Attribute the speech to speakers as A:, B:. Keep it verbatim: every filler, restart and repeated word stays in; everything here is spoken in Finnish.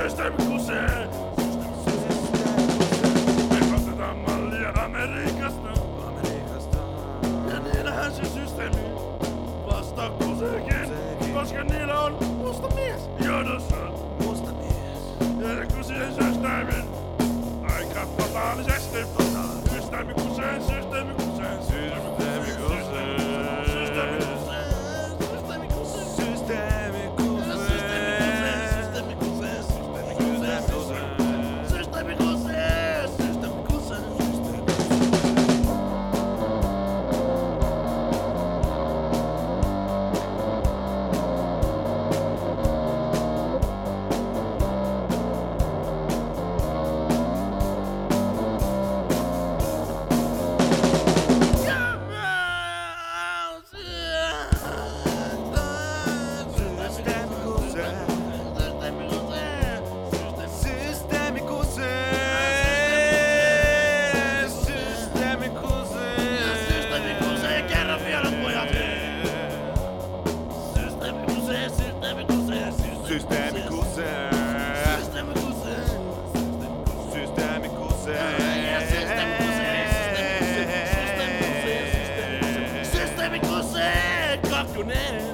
A: Systeemiku se. Me katsotaan mallia Amerikasta. Ja niillähän se systeemi vastaa kuseekin. Koska niillä on musta mies johdossa.
B: Musta mies.
A: Ja kuseen systeemin aika totaalisesti. Systeemi kuseen, systeemi kuseen, systeemi kuseen. Systeemi kuseen. Systeemi kuseen. Systeemi kuseen. Systeemi kuseen. Systeemi kuseen. Systeemi kuseen. Systeemi kuseen. Systeemi kusee. Systeemi kusee. Systeemi kusee. Systeemi kusee. Systeemi kusee. Kakkonen.